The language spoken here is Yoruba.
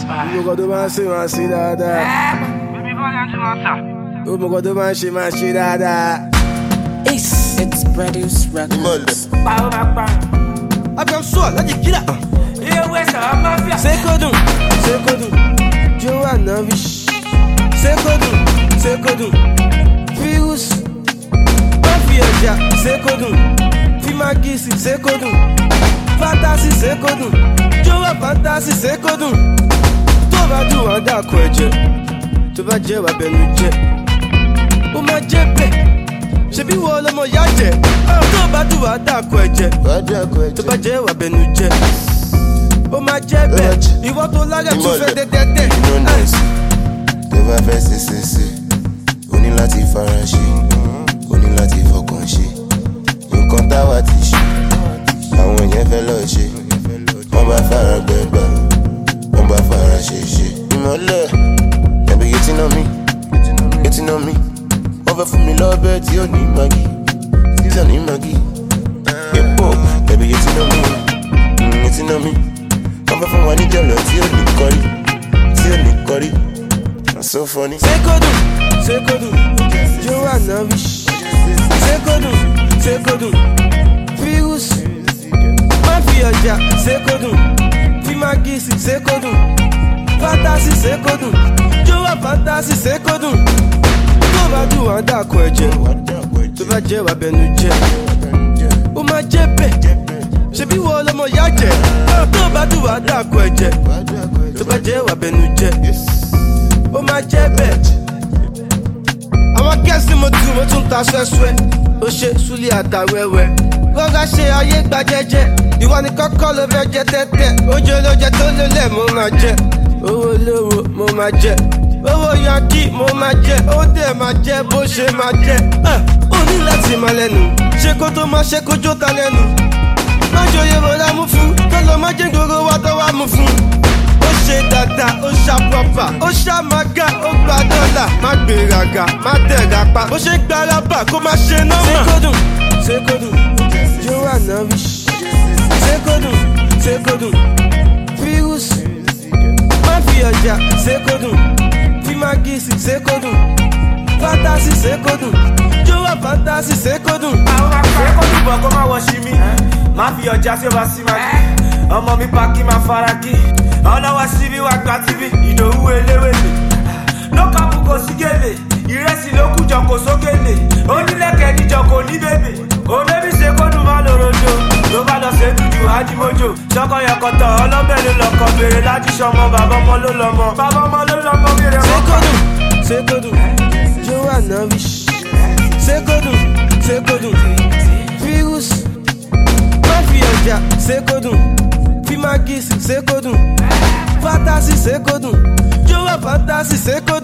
Mo kọ́ tó máa ń ṣe máa ṣe dáadáa. Bébí bọ́lá ń tún máa tà. Mo kọ́ tó máa ń ṣe dáadáa. It's Produce Records. Pàrọ̀ máa pa. Abẹ́m sọ̀ láti kíra. Ilé wẹ̀sà á máa fíà. Sekodun, Joanna Vish. Sekodun, Virus. Mafia, Sekodun, Fimagisi, Sekodun, Fantasy, Sekodun, Joa Fantasy, Sekodun. Tó bá dùn wá dàkọ ẹ̀jẹ̀, tó bá jẹ́ wà bẹnu jẹ́. Ó máa jẹ́ bẹ́ẹ̀, ṣebí wọ́n lọ́mọ yá jẹ́. Tó bá dùn wá dàkọ ẹ̀jẹ̀, tó bá jẹ́ wà bẹnu jẹ́. Ó máa jẹ́ bẹ́ẹ̀, ìwọ tó lára tún fẹ́ dẹ́dẹ́dẹ́. Tó bá fẹ́ ṣe, o ní láti fara ṣe, o ní láti fọkàn ṣe. Nǹkan táwa ti ṣe, àwọn èèyàn fẹ́ lọ ṣe. Wọ́n bá fara gbẹgbà, wọ́n bá fara ṣe. Ìmọ̀lẹ̀, ẹ̀bí getting on me. Wọ́n fẹ́ fún mi lọ́bẹ̀ tí ò ní magi, Epo, ẹ̀bí getting on me. Wọ́n fẹ́ fún wa ní jọ̀lọ̀ tí ò ní kọrí. That's so funny. Sekodun, Joanna Vish. Sekodun, Virus. Mafia, Sekodun, Fimagisi, Sekodun, Fantasy, Sekodun, Joa Fantasy, Sekodun. Tó bá dùn wá dàkọ ẹ̀jẹ̀, tó bá jẹ́ wà bẹnu jẹ́. Ó máa jẹ́ bẹ́ẹ̀, ṣebí wọ́n lọ́mọ yá jẹ́. Tó bá dùn wá dàkọ ẹ̀jẹ̀, tó bá jẹ́ wà bẹnu jẹ́. Ó máa jẹ́ bẹ́ẹ̀. Àwọn gẹ̀ẹ́sì mo tún ta ṣẹ́ṣẹ́. Ó ṣe súlẹ̀ àtàwẹ́wẹ́. Rọ́gá ṣe ayé gba jẹ́jẹ́. Ìwọ ni kọ́kọ́ ló fẹ́ jẹ tẹ́tẹ́. Oúnjẹ olóúnjẹ tó lélẹ̀ mo máa jẹ. Owó olówó mo máa jẹ. Owó yankí mo máa jẹ. Ó dẹ̀ máa jẹ bó ṣe máa jẹ. Ó ní láti máa lẹ́nu. Ṣé kó tó máa ṣe kójó ta lẹ́nu? Má jòyè bọ̀dá mú fún. Kọ́lọ́ má jẹ́ gbogbo wa tó wá mú fún. Ó ṣe dáadáa, ó ṣá pọ́pà, ó ṣá màgá, ó gba dọ́là. Má gbéraga, má tẹ̀ra pa. Bó ṣe gba rábà kó má ṣe nọ́mà. Sekodun, Joanna Vish. Sekodun, Virus. Mafia, Sekodun, Fimagisi, Sekodun, Fantasy, Sekodun, Joa Fantasy, Sekodun. Àwọn akẹ́kọ̀ọ́ kò dùbọ̀ kó má wọ sí mi. Má fi ọjà tí ó bá sí máa kí. Ọmọ mi pa kí máa fara kí. Ọlọ́wọ́ síbí wá gba tíbí. Ìdòwú eléwèlé. Lókàpù kò sí gèlè. Ìrẹsì ló kú jọ kò sókèlè. Onílẹ̀kẹ̀ níjọ kò ní bèbè. Òbẹ́bí ṣe kó dùn má lòròjò. Ló bá lọ ṣe dúdú ájímójò. Ṣọkọyọkọtọ̀ ọlọ́bẹ̀rẹ̀ lọkọ̀ bèrè láti ṣọmọ. Bàbá ọmọ ló lọmọ. Bèrè mọ́kọ. Sekodun, Joanna Vish. Sekodun, Virus. Mafia, Sekodun, Fimagisi, Sekodun, Fantasy, Sekodun, Joa Fantasy, Sekodun.